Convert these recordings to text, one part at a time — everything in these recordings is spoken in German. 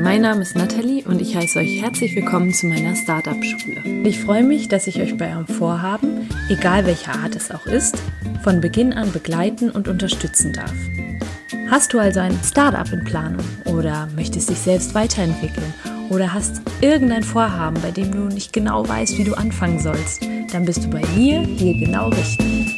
Mein Name ist Nathalie und ich heiße euch herzlich willkommen zu meiner Startup-Schule. Ich freue mich, dass ich euch bei eurem Vorhaben, egal welcher Art es auch ist, von Beginn an begleiten und unterstützen darf. Hast du also ein Startup in Planung oder möchtest dich selbst weiterentwickeln oder hast irgendein Vorhaben, bei dem du nicht genau weißt, wie du anfangen sollst, dann bist du bei mir hier genau richtig.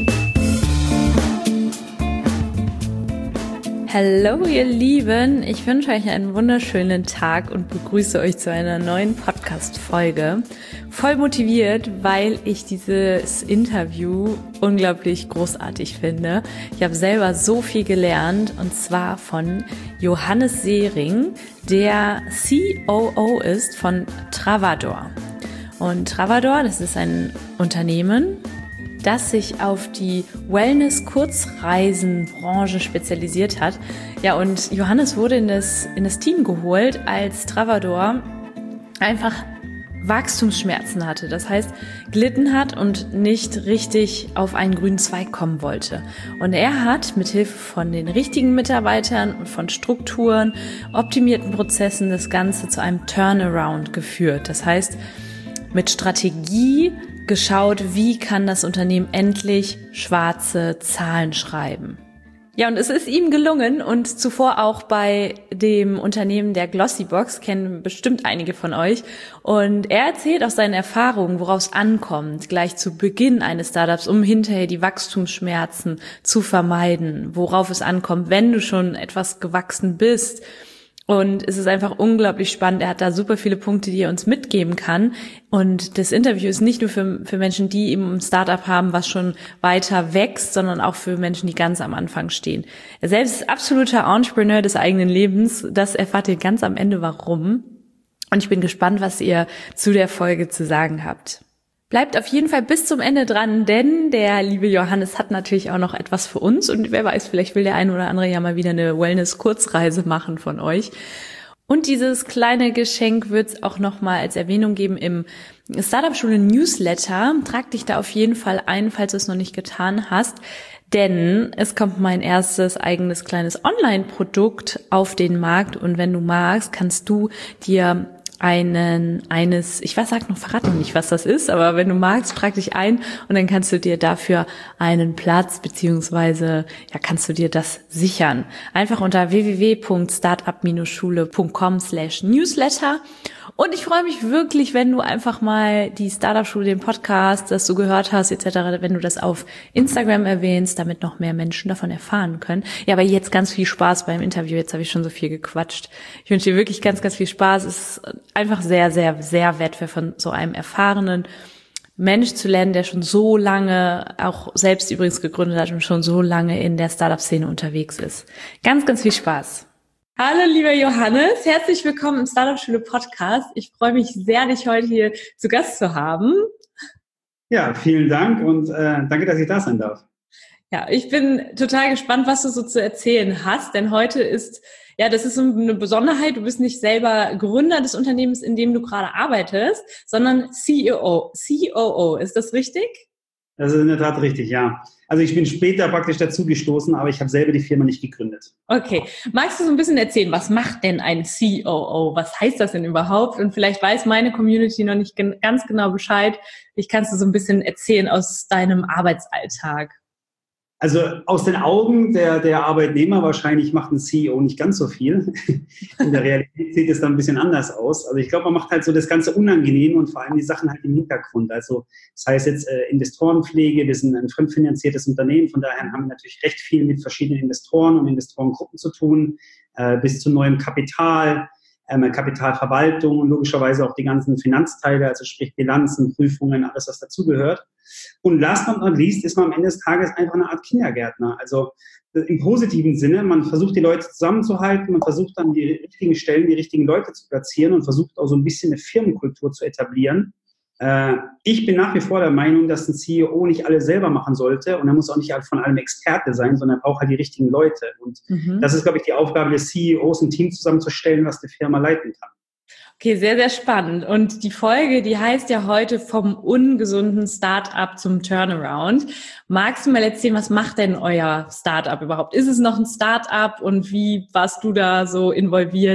Hallo ihr Lieben, ich wünsche euch einen wunderschönen Tag und begrüße euch zu einer neuen Podcast-Folge. Voll motiviert, weil ich dieses Interview unglaublich großartig finde. Ich habe selber so viel gelernt und zwar von Johannes Sehring, der COO ist von Travador. Und Travador, das ist ein Unternehmen, das sich auf die Wellness-Kurzreisenbranche spezialisiert hat. Ja, und Johannes wurde in das Team geholt, als Travador einfach Wachstumsschmerzen hatte. Das heißt, gelitten hat und nicht richtig auf einen grünen Zweig kommen wollte. Und er hat mit Hilfe von den richtigen Mitarbeitern und von Strukturen, optimierten Prozessen das Ganze zu einem Turnaround geführt. Das heißt, mit Strategie geschaut, wie kann das Unternehmen endlich schwarze Zahlen schreiben. Ja, und es ist ihm gelungen und zuvor auch bei dem Unternehmen der Glossybox, kennen bestimmt einige von euch. Und er erzählt aus seinen Erfahrungen, worauf es ankommt, gleich zu Beginn eines Startups, um hinterher die Wachstumsschmerzen zu vermeiden, worauf es ankommt, wenn du schon etwas gewachsen bist. Und es ist einfach unglaublich spannend. Er hat da super viele Punkte, die er uns mitgeben kann. Und das Interview ist nicht nur für Menschen, die eben ein Startup haben, was schon weiter wächst, sondern auch für Menschen, die ganz am Anfang stehen. Er selbst ist absoluter Entrepreneur des eigenen Lebens. Das erfahrt ihr ganz am Ende, warum. Und ich bin gespannt, was ihr zu der Folge zu sagen habt. Bleibt auf jeden Fall bis zum Ende dran, denn der liebe Johannes hat natürlich auch noch etwas für uns und wer weiß, vielleicht will der eine oder andere ja mal wieder eine Wellness-Kurzreise machen von euch. Und dieses kleine Geschenk wird es auch nochmal als Erwähnung geben im Startup-Schule-Newsletter. Trag dich da auf jeden Fall ein, falls du es noch nicht getan hast, denn es kommt mein erstes eigenes kleines Online-Produkt auf den Markt und wenn du magst, kannst du dir verrate noch nicht, was das ist, aber wenn du magst, trag dich ein und dann kannst du dir dafür einen Platz beziehungsweise kannst du dir das sichern. Einfach unter www.startup-schule.com/newsletter und ich freue mich wirklich, wenn du einfach mal die Startup-Schule, den Podcast, das du gehört hast etc., wenn du das auf Instagram erwähnst, damit noch mehr Menschen davon erfahren können. Ja, aber jetzt ganz viel Spaß beim Interview. Jetzt habe ich schon so viel gequatscht. Ich wünsche dir wirklich ganz, ganz viel Spaß. Es ist einfach sehr, sehr, sehr wertvoll von so einem erfahrenen Mensch zu lernen, der schon so lange, auch selbst übrigens gegründet hat und schon so lange in der Startup-Szene unterwegs ist. Ganz, ganz viel Spaß. Hallo, lieber Johannes, herzlich willkommen im Startup-Schule-Podcast. Ich freue mich sehr, dich heute hier zu Gast zu haben. Ja, vielen Dank und danke, dass ich da sein darf. Ja, ich bin total gespannt, was du so zu erzählen hast, denn heute ist, das ist so eine Besonderheit, du bist nicht selber Gründer des Unternehmens, in dem du gerade arbeitest, sondern COO. Ist das richtig? Das ist in der Tat richtig, ja. Also ich bin später praktisch dazugestoßen, aber ich habe selber die Firma nicht gegründet. Okay. Magst du so ein bisschen erzählen, was macht denn ein COO? Was heißt das denn überhaupt? Und vielleicht weiß meine Community noch nicht ganz genau Bescheid. Ich kannst du so ein bisschen erzählen aus deinem Arbeitsalltag. Also aus den Augen der Arbeitnehmer wahrscheinlich macht ein CEO nicht ganz so viel. In der Realität sieht es dann ein bisschen anders aus. Also ich glaube, man macht halt so das Ganze unangenehm und vor allem die Sachen halt im Hintergrund. Also das heißt jetzt Investorenpflege, wir sind ein fremdfinanziertes Unternehmen, von daher haben wir natürlich recht viel mit verschiedenen Investoren und Investorengruppen zu tun, bis zu neuem Kapital, Kapitalverwaltung und logischerweise auch die ganzen Finanzteile, also sprich Bilanzen, Prüfungen, alles was dazugehört. Und last but not least ist man am Ende des Tages einfach eine Art Kindergärtner. Also im positiven Sinne, man versucht die Leute zusammenzuhalten, man versucht an die richtigen Stellen die richtigen Leute zu platzieren und versucht auch so ein bisschen eine Firmenkultur zu etablieren. Ich bin nach wie vor der Meinung, dass ein CEO nicht alles selber machen sollte und er muss auch nicht von allem Experte sein, sondern er braucht halt die richtigen Leute. Und das ist, glaube ich, die Aufgabe des CEOs, ein Team zusammenzustellen, was die Firma leiten kann. Okay, sehr, sehr spannend. Und die Folge, die heißt ja heute vom ungesunden Start-up zum Turnaround. Magst du mal erzählen, was macht denn euer Start-up überhaupt? Ist es noch ein Start-up und wie warst du da so involviert?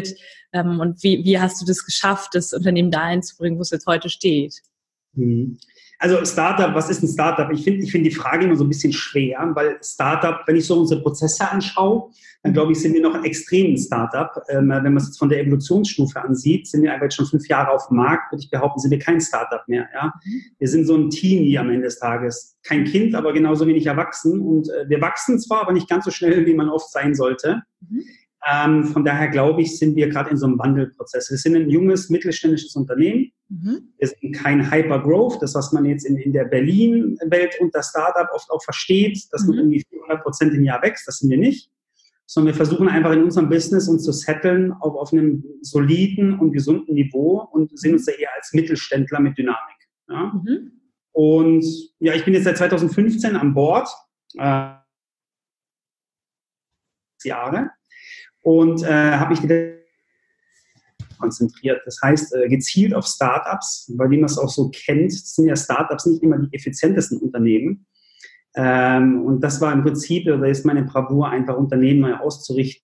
Und wie hast du das geschafft, das Unternehmen dahin zu bringen, wo es jetzt heute steht? Also Startup, was ist ein Startup? Ich finde die Frage immer so ein bisschen schwer, weil Startup, wenn ich so unsere Prozesse anschaue, dann glaube ich, sind wir noch ein extremes Startup. Wenn man es jetzt von der Evolutionsstufe ansieht, sind wir einfach jetzt schon 5 Jahre auf dem Markt, würde ich behaupten, sind wir kein Startup mehr. Ja? Wir sind so ein Teenie am Ende des Tages. Kein Kind, aber genauso wenig erwachsen. Und wir wachsen zwar, aber nicht ganz so schnell, wie man oft sein sollte. Von daher glaube ich, sind wir gerade in so einem Wandelprozess. Wir sind ein junges, mittelständisches Unternehmen. Wir sind kein Hyper-Growth, das, was man jetzt in der Berlin-Welt unter Startup oft auch versteht, dass man irgendwie 400% im Jahr wächst. Das sind wir nicht. Sondern wir versuchen einfach in unserem Business uns zu setteln auf einem soliden und gesunden Niveau und sehen uns da eher als Mittelständler mit Dynamik. Ja? Und ja, ich bin jetzt seit 2015 an Bord. Jahre. Und habe mich konzentriert. Das heißt, gezielt auf Startups, weil wie man es auch so kennt, sind ja Startups nicht immer die effizientesten Unternehmen. Und das war im Prinzip, da ist meine Bravour, einfach Unternehmen neu auszurichten.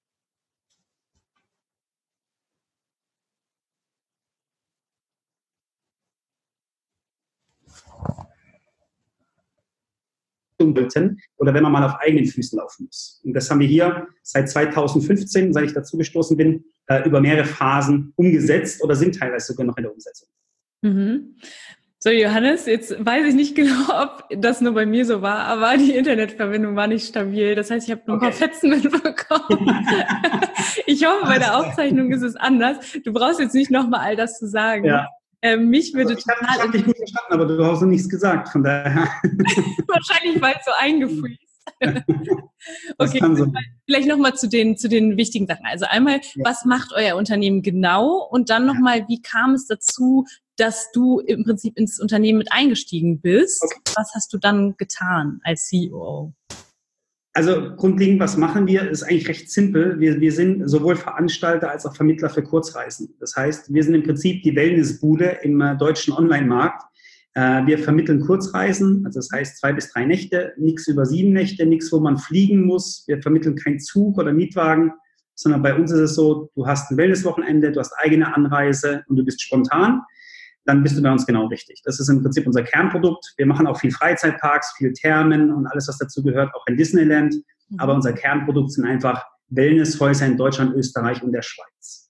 Oder wenn man mal auf eigenen Füßen laufen muss. Und das haben wir hier seit 2015, seit ich dazu gestoßen bin, über mehrere Phasen umgesetzt oder sind teilweise sogar noch in der Umsetzung. So, Johannes, jetzt weiß ich nicht genau, ob das nur bei mir so war, aber die Internetverbindung war nicht stabil. Das heißt, ich habe nur ein paar Fetzen mitbekommen. Ich hoffe, bei der Aufzeichnung ist es anders. Du brauchst jetzt nicht nochmal all das zu sagen. Ja. Mich würde ich habe dich gut verstanden, aber du hast noch nichts gesagt, von daher. Wahrscheinlich war es so eingefriest. Okay, vielleicht nochmal zu den wichtigen Sachen. Also einmal, was macht euer Unternehmen genau? Und dann nochmal, wie kam es dazu, dass du im Prinzip ins Unternehmen mit eingestiegen bist? Okay. Was hast du dann getan als CEO? Also grundlegend, was machen wir, ist eigentlich recht simpel. Wir sind sowohl Veranstalter als auch Vermittler für Kurzreisen. Das heißt, wir sind im Prinzip die Wellnessbude im deutschen Online-Markt. Wir vermitteln Kurzreisen, also das heißt 2 bis 3 Nächte, nichts über 7 Nächte, nichts, wo man fliegen muss. Wir vermitteln keinen Zug oder Mietwagen, sondern bei uns ist es so, du hast ein Wellnesswochenende, du hast eigene Anreise und du bist spontan. Dann bist du bei uns genau richtig. Das ist im Prinzip unser Kernprodukt. Wir machen auch viel Freizeitparks, viel Thermen und alles, was dazu gehört, auch in Disneyland. Aber unser Kernprodukt sind einfach Wellnesshäuser in Deutschland, Österreich und der Schweiz.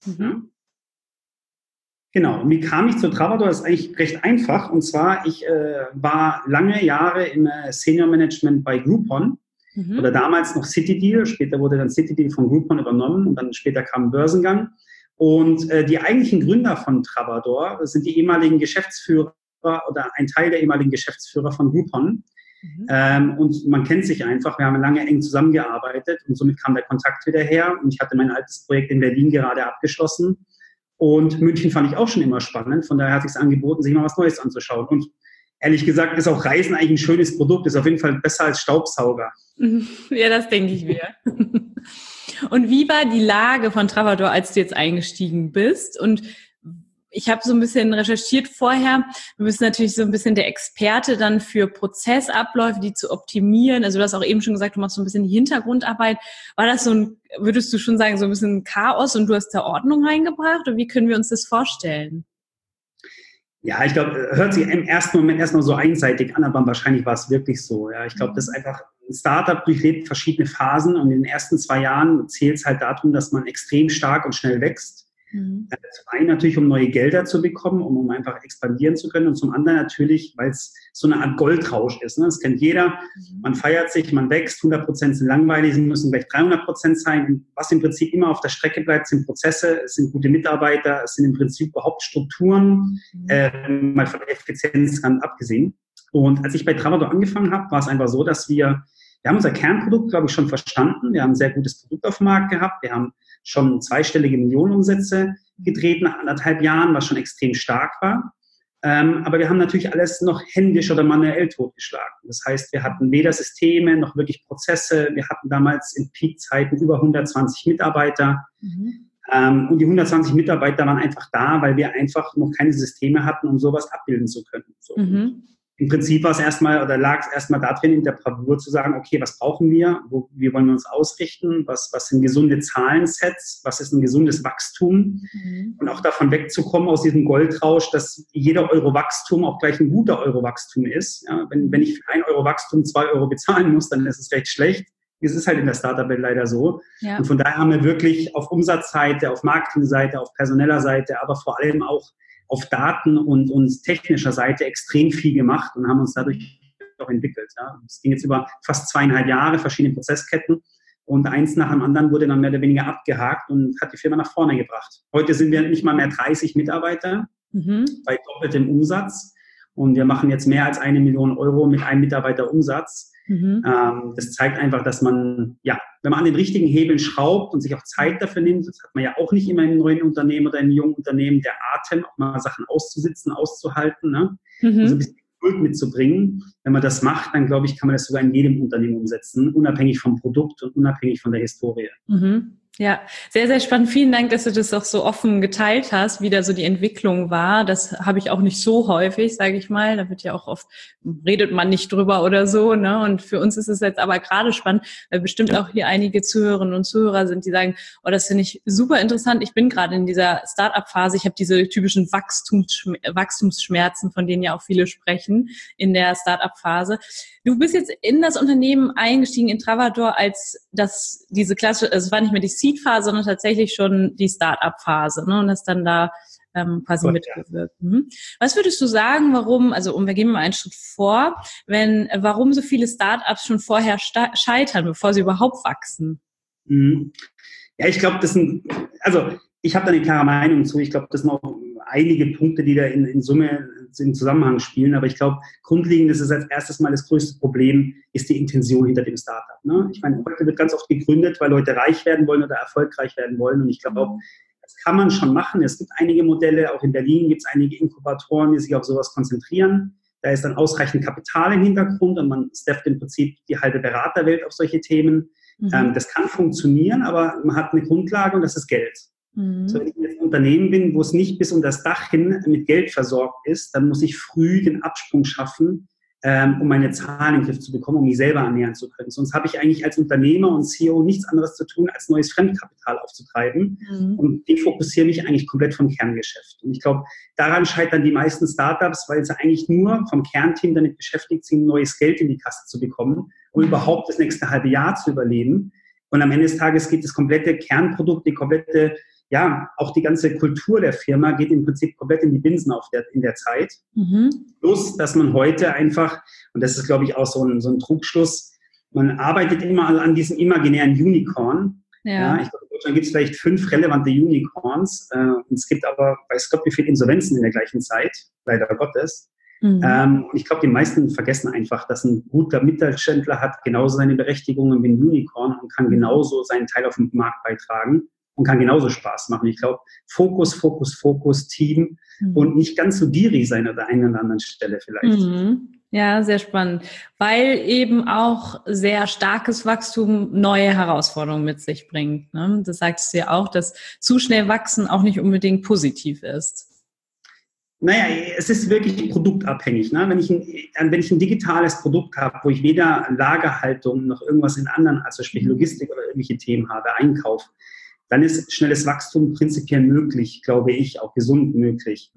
Genau. Und wie kam ich zu Travador? Das ist eigentlich recht einfach. Und zwar, ich war lange Jahre im Senior Management bei Groupon. Oder damals noch CityDeal. Später wurde dann CityDeal von Groupon übernommen und dann später kam ein Börsengang. Und die eigentlichen Gründer von Travador sind die ehemaligen Geschäftsführer oder ein Teil der ehemaligen Geschäftsführer von Groupon. Und man kennt sich einfach. Wir haben lange eng zusammengearbeitet und somit kam der Kontakt wieder her. Und ich hatte mein altes Projekt in Berlin gerade abgeschlossen. Und München fand ich auch schon immer spannend. Von daher hat es sich angeboten, sich mal was Neues anzuschauen. Und ehrlich gesagt ist auch Reisen eigentlich ein schönes Produkt. Ist auf jeden Fall besser als Staubsauger. Ja, das denke ich mir. Und wie war die Lage von Travador, als du jetzt eingestiegen bist? Und ich habe so ein bisschen recherchiert vorher. Du bist natürlich so ein bisschen der Experte dann für Prozessabläufe, die zu optimieren. Also du hast auch eben schon gesagt, du machst so ein bisschen die Hintergrundarbeit. War das so ein, würdest du schon sagen, so ein bisschen Chaos und du hast da Ordnung reingebracht? Oder wie können wir uns das vorstellen? Ja, ich glaube, hört sich im ersten Moment erstmal so einseitig an, aber wahrscheinlich war es wirklich so. Ja, ich glaube, das ist einfach, ein Startup durchlebt verschiedene Phasen und in den ersten 2 Jahren zählt es halt darum, dass man extrem stark und schnell wächst. Zum einen natürlich, um neue Gelder zu bekommen, um einfach expandieren zu können und zum anderen natürlich, weil es so eine Art Goldrausch ist. Ne? Das kennt jeder. Man feiert sich, man wächst, 100% sind langweilig, sie müssen gleich 300% sein. Und was im Prinzip immer auf der Strecke bleibt, sind Prozesse, es sind gute Mitarbeiter, es sind im Prinzip überhaupt Strukturen, mal von der Effizienz ganz abgesehen. Und als ich bei Travador angefangen habe, war es einfach so, dass wir haben unser Kernprodukt, glaube ich, schon verstanden. Wir haben ein sehr gutes Produkt auf dem Markt gehabt. Wir haben schon 2-stellige Millionenumsätze gedreht nach 1,5 Jahren, was schon extrem stark war. Aber wir haben natürlich alles noch händisch oder manuell totgeschlagen. Das heißt, wir hatten weder Systeme noch wirklich Prozesse. Wir hatten damals in Peak-Zeiten über 120 Mitarbeiter. Und die 120 Mitarbeiter waren einfach da, weil wir einfach noch keine Systeme hatten, um sowas abbilden zu können. So. im Prinzip war es erstmal oder lag es erstmal darin, in der Bravour zu sagen, okay, was brauchen wir? Wie wollen wir uns ausrichten? Was sind gesunde Zahlensets? Was ist ein gesundes Wachstum? Und auch davon wegzukommen aus diesem Goldrausch, dass jeder Euro Wachstum auch gleich ein guter Euro Wachstum ist. Ja, wenn ich für 1 Euro Wachstum 2 Euro bezahlen muss, dann ist es recht schlecht. Es ist halt in der Startup-Welt leider so. Ja. Und von daher haben wir wirklich auf Umsatzseite, auf Marketingseite, auf personeller Seite, aber vor allem auch auf Daten und technischer Seite extrem viel gemacht und haben uns dadurch auch entwickelt. Ja. Es ging jetzt über fast 2,5 Jahre, verschiedene Prozessketten und eins nach dem anderen wurde dann mehr oder weniger abgehakt und hat die Firma nach vorne gebracht. Heute sind wir nicht mal mehr 30 Mitarbeiter bei doppeltem Umsatz und wir machen jetzt mehr als 1 Million Euro mit einem Mitarbeiter Umsatz. Das zeigt einfach, dass man, ja, wenn man an den richtigen Hebeln schraubt und sich auch Zeit dafür nimmt, das hat man ja auch nicht immer im neuen Unternehmen oder im jungen Unternehmen, der Atem, auch mal Sachen auszusitzen, auszuhalten, ne? Also ein bisschen Geduld mitzubringen. Wenn man das macht, dann glaube ich, kann man das sogar in jedem Unternehmen umsetzen, unabhängig vom Produkt und unabhängig von der Historie. Ja, sehr, sehr spannend. Vielen Dank, dass du das auch so offen geteilt hast, wie da so die Entwicklung war. Das habe ich auch nicht so häufig, sage ich mal. Da wird ja auch oft, redet man nicht drüber oder so, ne? Und für uns ist es jetzt aber gerade spannend, weil bestimmt auch hier einige Zuhörerinnen und Zuhörer sind, die sagen, oh, das finde ich super interessant. Ich bin gerade in dieser Start-up-Phase. Ich habe diese typischen Wachstumsschmerzen, von denen ja auch viele sprechen in der Start-up-Phase. Du bist jetzt in das Unternehmen eingestiegen, in Travador, als diese klassische, also es war nicht mehr die Seed-Phase, sondern tatsächlich schon die Start-up-Phase, ne? Und hast dann da quasi mitgewirkt. Was würdest du sagen, warum, wir gehen mal einen Schritt vor, warum so viele Start-ups schon vorher scheitern, bevor sie überhaupt wachsen? Ja, ich glaube, ich habe da eine klare Meinung zu. Ich glaube, das sind auch einige Punkte, die da in Summe im Zusammenhang spielen. Aber ich glaube, grundlegend ist es als erstes mal das größte Problem, ist die Intention hinter dem Startup. Ne? Ich meine, heute wird ganz oft gegründet, weil Leute reich werden wollen oder erfolgreich werden wollen. Und ich glaube, das kann man schon machen. Es gibt einige Modelle, auch in Berlin gibt es einige Inkubatoren, die sich auf sowas konzentrieren. Da ist dann ausreichend Kapital im Hintergrund und man stafft im Prinzip die halbe Beraterwelt auf solche Themen. Das kann funktionieren, aber man hat eine Grundlage und das ist Geld. So, wenn ich jetzt ein Unternehmen bin, wo es nicht bis um das Dach hin mit Geld versorgt ist, dann muss ich früh den Absprung schaffen, um meine Zahlen in den Griff zu bekommen, um mich selber ernähren zu können. Sonst habe ich eigentlich als Unternehmer und CEO nichts anderes zu tun, als neues Fremdkapital aufzutreiben. Und ich fokussiere mich eigentlich komplett vom Kerngeschäft. Und ich glaube, daran scheitern die meisten Startups, weil sie eigentlich nur vom Kernteam damit beschäftigt sind, neues Geld in die Kasse zu bekommen, um überhaupt das nächste halbe Jahr zu überleben. Und am Ende des Tages geht das komplette Kernprodukt, auch die ganze Kultur der Firma geht im Prinzip komplett in die Binsen in der Zeit. Plus, dass man heute einfach, und das ist, glaube ich, auch so ein Trugschluss, man arbeitet immer an diesem imaginären Unicorn. Ja. Ich glaube, in Deutschland gibt es vielleicht 5 relevante Unicorns. Und es gibt aber, weiß Gott, wie viele Insolvenzen in der gleichen Zeit, leider Gottes. Und ich glaube, die meisten vergessen einfach, dass ein guter Mittelständler hat genauso seine Berechtigungen wie ein Unicorn und kann genauso seinen Teil auf den Markt beitragen und kann genauso Spaß machen. Ich glaube, Fokus, Team und nicht ganz so gierig sein an der einen oder anderen Stelle vielleicht. Ja, sehr spannend, weil eben auch sehr starkes Wachstum neue Herausforderungen mit sich bringt. Ne? Das sagst du ja auch, dass zu schnell wachsen auch nicht unbedingt positiv ist. Naja, es ist wirklich produktabhängig. Ne? Wenn ich ein digitales Produkt habe, wo ich weder Lagerhaltung noch irgendwas in anderen, also sprich Logistik oder irgendwelche Themen habe, Einkauf, dann ist schnelles Wachstum prinzipiell möglich, glaube ich, auch gesund möglich.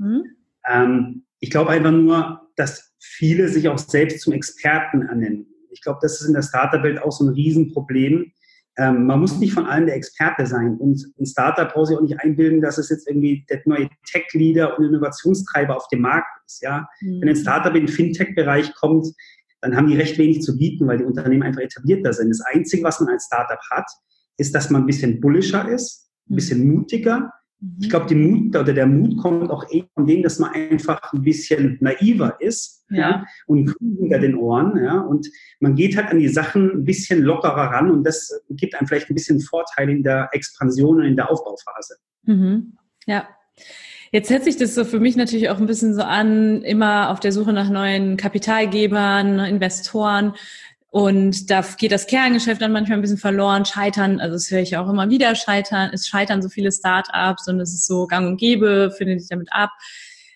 Ich glaube einfach nur, dass viele sich auch selbst zum Experten ernennen. Ich glaube, das ist in der Startup-Welt auch so ein Riesenproblem. Man muss nicht von allem der Experte sein. Und ein Startup braucht sich auch nicht einbilden, dass es jetzt irgendwie der neue Tech-Leader und Innovationstreiber auf dem Markt ist. Ja? Wenn ein Startup in den Fintech-Bereich kommt, dann haben die recht wenig zu bieten, weil die Unternehmen einfach etablierter sind. Das Einzige, was man als Startup hat, ist, dass man ein bisschen bullischer ist, ein bisschen mutiger. Ich glaube, der Mut kommt auch eher von dem, dass man einfach ein bisschen naiver ist und grün hinter den Ohren. Ja, und man geht halt an die Sachen ein bisschen lockerer ran und das gibt einem vielleicht ein bisschen Vorteile in der Expansion und in der Aufbauphase. Ja. Jetzt hört sich das so für mich natürlich auch ein bisschen so an, immer auf der Suche nach neuen Kapitalgebern, Investoren. Und da geht das Kerngeschäft dann manchmal ein bisschen verloren, scheitern, also das höre ich auch immer wieder, es scheitern so viele Startups und es ist so gang und gäbe, findet sich damit ab.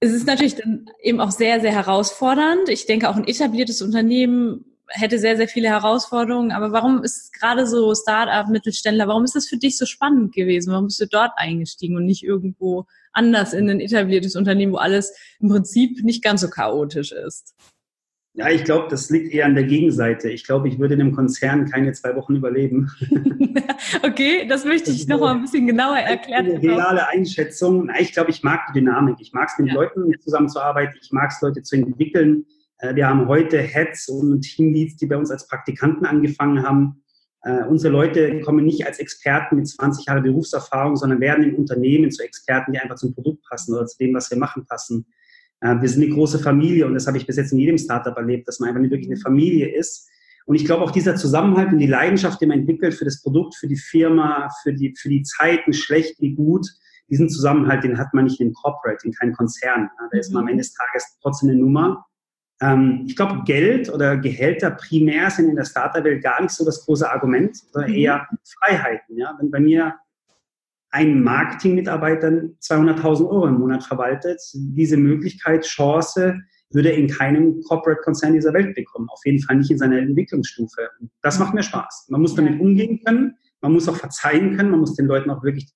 es ist natürlich dann eben auch sehr, sehr herausfordernd. Ich denke, auch ein etabliertes Unternehmen hätte sehr, sehr viele Herausforderungen. Aber warum ist gerade so Start-up, Mittelständler, warum ist das für dich so spannend gewesen? Warum bist du dort eingestiegen und nicht irgendwo anders in ein etabliertes Unternehmen, wo alles im Prinzip nicht ganz so chaotisch ist? Ja, ich glaube, das liegt eher an der Gegenseite. Ich glaube, ich würde in einem Konzern keine 2 Wochen überleben. Okay, das möchte ich noch mal ein bisschen genauer erklären. Eine reale Einschätzung. Ich glaube, ich mag die Dynamik. Ich mag es, mit Leuten zusammenzuarbeiten. Ich mag es, Leute zu entwickeln. Wir haben heute Heads und Teamleads, die bei uns als Praktikanten angefangen haben. Unsere Leute kommen nicht als Experten mit 20 Jahren Berufserfahrung, sondern werden im Unternehmen zu Experten, die einfach zum Produkt passen oder zu dem, was wir machen, passen. Wir sind eine große Familie und das habe ich bis jetzt in jedem Startup erlebt, dass man einfach wirklich eine Familie ist. Und ich glaube auch dieser Zusammenhalt und die Leidenschaft, die man entwickelt für das Produkt, für die Firma, für die Zeiten, schlecht wie gut, diesen Zusammenhalt, den hat man nicht in Corporate, in keinem Konzern. Da ist man am Ende des Tages trotzdem eine Nummer. Ich glaube, Geld oder Gehälter primär sind in der Startup-Welt gar nicht so das große Argument, sondern eher Freiheiten. Ja? Wenn bei mir ein Marketing-Mitarbeiter 200.000 Euro im Monat verwaltet, diese Möglichkeit, Chance, würde er in keinem Corporate-Konzern dieser Welt bekommen. Auf jeden Fall nicht in seiner Entwicklungsstufe. Das macht mir Spaß. Man muss damit umgehen können, man muss auch verzeihen können, man muss den Leuten auch wirklich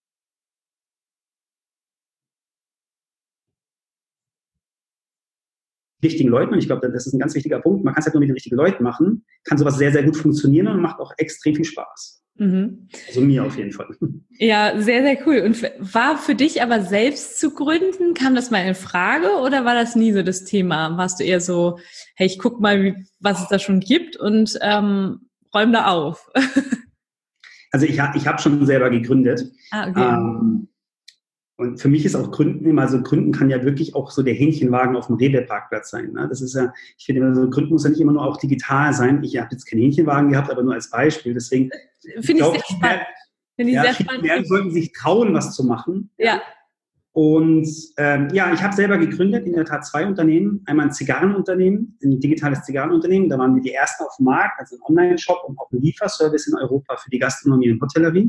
richtigen Leuten, und ich glaube, das ist ein ganz wichtiger Punkt, man kann es halt nur mit den richtigen Leuten machen, kann sowas sehr, sehr gut funktionieren und macht auch extrem viel Spaß. Also mir auf jeden Fall. Ja, sehr, sehr cool. Und war für dich aber selbst zu gründen, kam das mal in Frage oder war das nie so das Thema? Warst du eher so, hey, ich guck mal, was es da schon gibt und räum da auf? Also ich hab schon selber gegründet. Okay. Und für mich ist auch Gründen immer, also Gründen kann ja wirklich auch so der Hähnchenwagen auf dem Rewe-Parkplatz sein. Ne? Das ist ja, ich finde immer so, Gründen muss ja nicht immer nur auch digital sein. Ich habe jetzt keinen Hähnchenwagen gehabt, aber nur als Beispiel. Deswegen finde ich sehr spannend. Sehr spannend. Mehr sollten sich trauen, was zu machen. Ja. Und ich habe selber gegründet, in der Tat 2 Unternehmen. Einmal ein Zigarrenunternehmen, ein digitales Zigarrenunternehmen. Da waren wir die ersten auf dem Markt, also ein Online-Shop und auch ein Lieferservice in Europa für die Gastronomie und Hotellerie.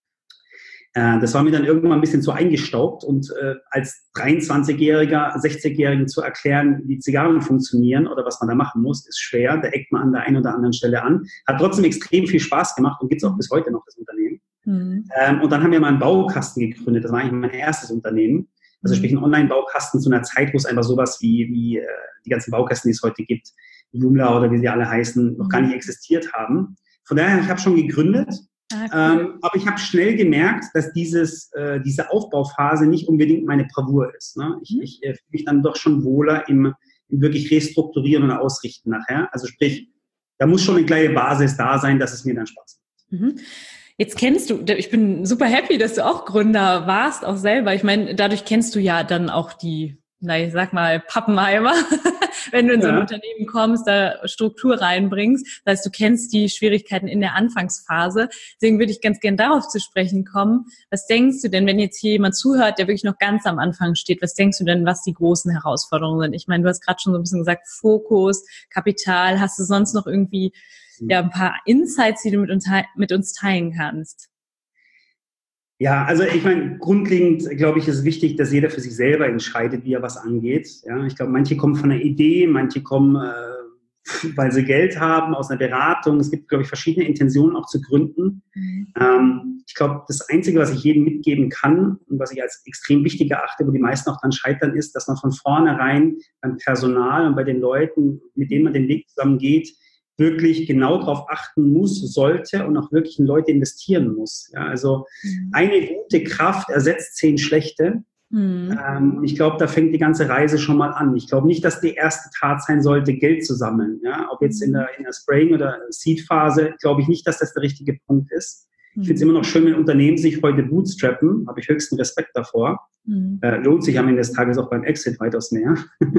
Das war mir dann irgendwann ein bisschen zu eingestaubt und als 23-Jähriger, 60-Jährigen zu erklären, wie Zigarren funktionieren oder was man da machen muss, ist schwer. Da eckt man an der einen oder anderen Stelle an. Hat trotzdem extrem viel Spaß gemacht und gibt es auch bis heute noch, das Unternehmen. Und dann haben wir mal einen Baukasten gegründet. Das war eigentlich mein erstes Unternehmen. Also sprich ein Online-Baukasten zu einer Zeit, wo es einfach sowas wie die ganzen Baukästen, die es heute gibt, Joomla oder wie sie alle heißen, noch gar nicht existiert haben. Von daher, ich habe schon gegründet. Aber ich habe schnell gemerkt, dass diese Aufbauphase nicht unbedingt meine Bravour ist. Ne? Ich fühle mich dann doch schon wohler im wirklich Restrukturieren und Ausrichten nachher. Also sprich, da muss schon eine kleine Basis da sein, dass es mir dann Spaß macht. Jetzt kennst du, ich bin super happy, dass du auch Gründer warst, auch selber. Ich meine, dadurch kennst du ja dann auch die, ich sag mal, Pappenheimer, wenn du in so ein Unternehmen kommst, da Struktur reinbringst. Das heißt, du kennst die Schwierigkeiten in der Anfangsphase. Deswegen würde ich ganz gern darauf zu sprechen kommen. Was denkst du denn, wenn jetzt hier jemand zuhört, der wirklich noch ganz am Anfang steht, was denkst du denn, was die großen Herausforderungen sind? Ich meine, du hast gerade schon so ein bisschen gesagt, Fokus, Kapital. Hast du sonst noch irgendwie ein paar Insights, die du mit uns teilen kannst? Ja, also ich meine, grundlegend, glaube ich, ist es wichtig, dass jeder für sich selber entscheidet, wie er was angeht. Ja, ich glaube, manche kommen von einer Idee, manche kommen, weil sie Geld haben, aus einer Beratung. Es gibt, glaube ich, verschiedene Intentionen auch zu gründen. Ich glaube, das Einzige, was ich jedem mitgeben kann und was ich als extrem wichtig erachte, wo die meisten auch dann scheitern, ist, dass man von vornherein beim Personal und bei den Leuten, mit denen man den Weg zusammen geht, wirklich genau darauf achten muss, sollte und auch wirklich in Leute investieren muss. Ja, also eine gute Kraft ersetzt 10 schlechte. Ich glaube, da fängt die ganze Reise schon mal an. Ich glaube nicht, dass die erste Tat sein sollte, Geld zu sammeln. Ja, ob jetzt in der Spraying- oder Seed-Phase, glaube ich nicht, dass das der richtige Punkt ist. Ich finde es immer noch schön, wenn Unternehmen sich heute bootstrappen, habe ich höchsten Respekt davor. Lohnt sich am Ende des Tages auch beim Exit weitaus mehr.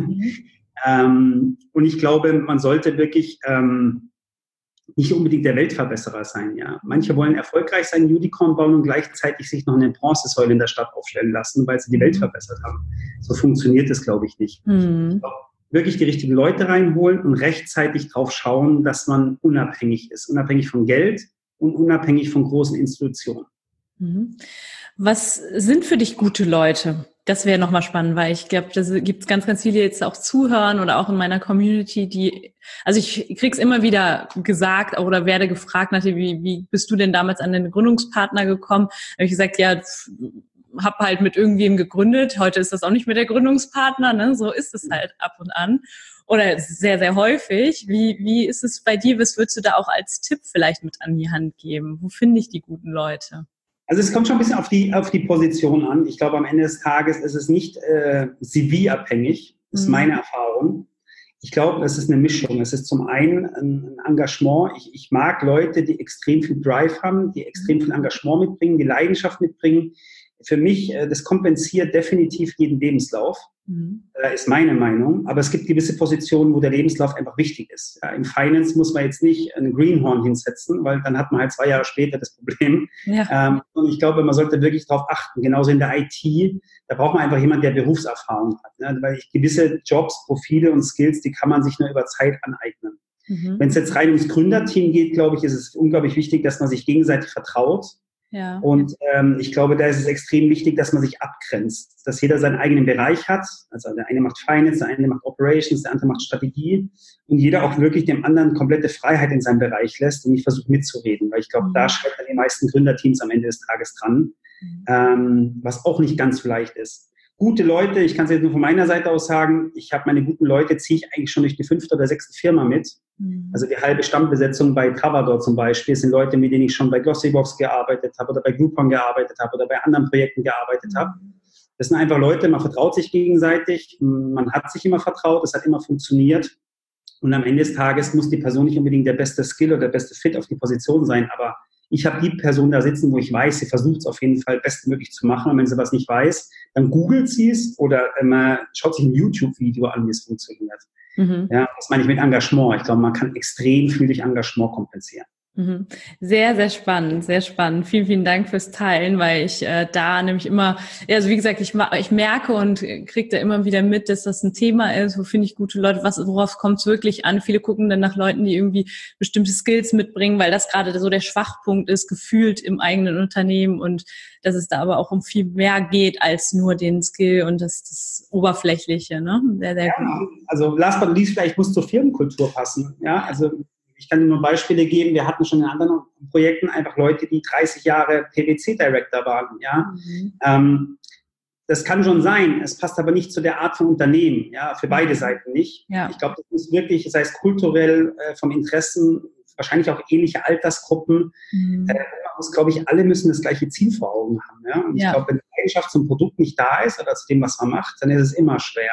Und ich glaube, man sollte wirklich nicht unbedingt der Weltverbesserer sein. Ja. Manche wollen erfolgreich sein, Unicorn bauen und gleichzeitig sich noch eine Bronzesäule in der Stadt aufstellen lassen, weil sie die Welt verbessert haben. So funktioniert es, glaube ich, nicht. Ich glaube, wirklich die richtigen Leute reinholen und rechtzeitig drauf schauen, dass man unabhängig ist. Unabhängig von Geld und unabhängig von großen Institutionen. Was sind für dich gute Leute? Das wäre nochmal spannend, weil ich glaube, da gibt es ganz, ganz viele, die jetzt auch zuhören oder auch in meiner Community, also ich krieg's immer wieder gesagt oder werde gefragt, wie bist du denn damals an den Gründungspartner gekommen? Da habe ich gesagt, ja, hab halt mit irgendwem gegründet. Heute ist das auch nicht mehr der Gründungspartner, ne? So ist es halt ab und an. Oder sehr, sehr häufig. Wie ist es bei dir? Was würdest du da auch als Tipp vielleicht mit an die Hand geben? Wo finde ich die guten Leute? Also es kommt schon ein bisschen auf die Position an. Ich glaube, am Ende des Tages ist es nicht CV-abhängig, ist meine Erfahrung. Ich glaube, es ist eine Mischung. Es ist zum einen ein Engagement. Ich mag Leute, die extrem viel Drive haben, die extrem viel Engagement mitbringen, die Leidenschaft mitbringen. Für mich, das kompensiert definitiv jeden Lebenslauf, ist meine Meinung. Aber es gibt gewisse Positionen, wo der Lebenslauf einfach wichtig ist. Ja, im Finance muss man jetzt nicht einen Greenhorn hinsetzen, weil dann hat man halt 2 Jahre später das Problem. Ja. Und ich glaube, man sollte wirklich darauf achten. Genauso in der IT, da braucht man einfach jemanden, der Berufserfahrung hat. Ne? Weil gewisse Jobs, Profile und Skills, die kann man sich nur über Zeit aneignen. Wenn es jetzt rein ums Gründerteam geht, glaube ich, ist es unglaublich wichtig, dass man sich gegenseitig vertraut. Ja. Und ich glaube, da ist es extrem wichtig, dass man sich abgrenzt, dass jeder seinen eigenen Bereich hat. Also der eine macht Finance, der eine macht Operations, der andere macht Strategie und jeder auch wirklich dem anderen komplette Freiheit in seinem Bereich lässt und nicht versucht mitzureden, weil ich glaube, da scheitern die meisten Gründerteams am Ende des Tages dran, was auch nicht ganz so leicht ist. Gute Leute, ich kann es jetzt nur von meiner Seite aus sagen, ich habe meine guten Leute, ziehe ich eigentlich schon durch die 5. oder 6. Firma mit. Also die halbe Stammbesetzung bei Travador zum Beispiel sind Leute, mit denen ich schon bei Glossybox gearbeitet habe oder bei Groupon gearbeitet habe oder bei anderen Projekten gearbeitet habe. Das sind einfach Leute, man vertraut sich gegenseitig, man hat sich immer vertraut, es hat immer funktioniert. Und am Ende des Tages muss die Person nicht unbedingt der beste Skill oder der beste Fit auf die Position sein, aber ich habe die Person da sitzen, wo ich weiß, sie versucht es auf jeden Fall bestmöglich zu machen. Und wenn sie was nicht weiß, dann googelt sie es oder man schaut sich ein YouTube-Video an, wie es funktioniert. Ja, das meine ich mit Engagement. Ich glaube, man kann extrem viel durch Engagement kompensieren. Sehr, sehr spannend, sehr spannend. Vielen, vielen Dank fürs Teilen, weil ich da nämlich immer, also wie gesagt, ich merke und kriege da immer wieder mit, dass das ein Thema ist, wo finde ich gute Leute, worauf kommt es wirklich an? Viele gucken dann nach Leuten, die irgendwie bestimmte Skills mitbringen, weil das gerade so der Schwachpunkt ist, gefühlt im eigenen Unternehmen und dass es da aber auch um viel mehr geht als nur den Skill und das Oberflächliche, ne? Sehr, sehr gut. Also last but not least, vielleicht muss zur Firmenkultur passen, ja, also ich kann dir nur Beispiele geben. Wir hatten schon in anderen Projekten einfach Leute, die 30 Jahre PwC-Director waren. Ja? Das kann schon sein. Es passt aber nicht zu der Art von Unternehmen. Ja, für beide Seiten nicht. Ja. Ich glaube, das muss wirklich, sei es kulturell, vom Interessen, wahrscheinlich auch ähnliche Altersgruppen. Man muss, glaube ich, alle müssen das gleiche Ziel vor Augen haben. Ja? Und ich glaube, wenn die Leidenschaft zum Produkt nicht da ist oder zu dem, was man macht, dann ist es immer schwer.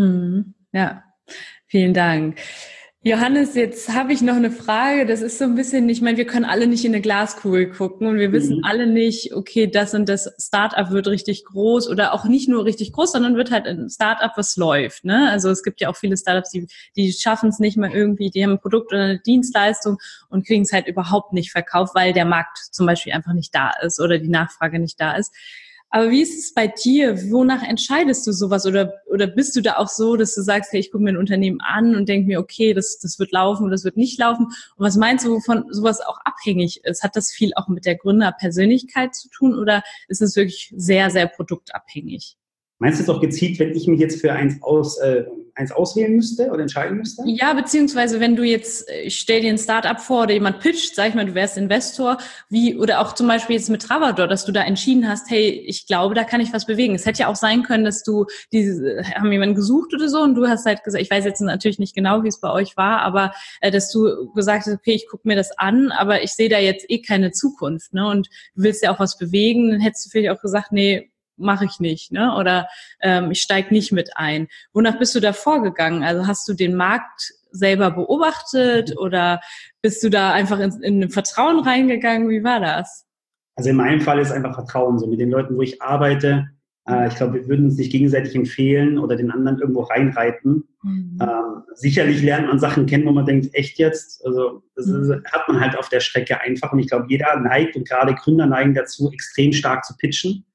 Ja, vielen Dank. Johannes, jetzt habe ich noch eine Frage. Das ist so ein bisschen, ich meine, wir können alle nicht in eine Glaskugel gucken und wir wissen alle nicht, okay, das und das Startup wird richtig groß oder auch nicht nur richtig groß, sondern wird halt ein Startup, was läuft, ne? Also es gibt ja auch viele Startups, die schaffen es nicht mal irgendwie, die haben ein Produkt oder eine Dienstleistung und kriegen es halt überhaupt nicht verkauft, weil der Markt zum Beispiel einfach nicht da ist oder die Nachfrage nicht da ist. Aber wie ist es bei dir? Wonach entscheidest du sowas? Oder bist du da auch so, dass du sagst, hey, ich gucke mir ein Unternehmen an und denke mir, okay, das wird laufen oder das wird nicht laufen? Und was meinst du, wovon sowas auch abhängig ist? Hat das viel auch mit der Gründerpersönlichkeit zu tun oder ist es wirklich sehr, sehr produktabhängig? Meinst du es auch gezielt, wenn ich mich jetzt für eins auswählen müsste oder entscheiden müsste? Ja, beziehungsweise wenn du jetzt, ich stell dir ein Startup vor oder jemand pitcht, sag ich mal, du wärst Investor, oder auch zum Beispiel jetzt mit Travador, dass du da entschieden hast, hey, ich glaube, da kann ich was bewegen. Es hätte ja auch sein können, dass haben jemanden gesucht oder so und du hast halt gesagt, ich weiß jetzt natürlich nicht genau, wie es bei euch war, aber dass du gesagt hast, okay, ich gucke mir das an, aber ich sehe da jetzt keine Zukunft, ne? Und du willst ja auch was bewegen, dann hättest du vielleicht auch gesagt, nee, mache ich nicht, ne? Oder ich steige nicht mit ein. Wonach bist du da vorgegangen? Also hast du den Markt selber beobachtet oder bist du da einfach in Vertrauen reingegangen? Wie war das? Also in meinem Fall ist einfach Vertrauen. So mit den Leuten, wo ich arbeite, ich glaube, wir würden uns nicht gegenseitig empfehlen oder den anderen irgendwo reinreiten. Sicherlich lernt man Sachen kennen, wo man denkt, echt jetzt? Also das hat man halt auf der Strecke einfach. Und ich glaube, jeder neigt und gerade Gründer neigen dazu, extrem stark zu pitchen.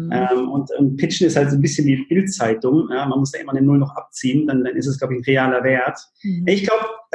Und Pitchen ist halt so ein bisschen wie Bild-Zeitung. Ja, man muss da immer eine Null noch abziehen, dann ist es, glaube ich, ein realer Wert. Ich glaube, also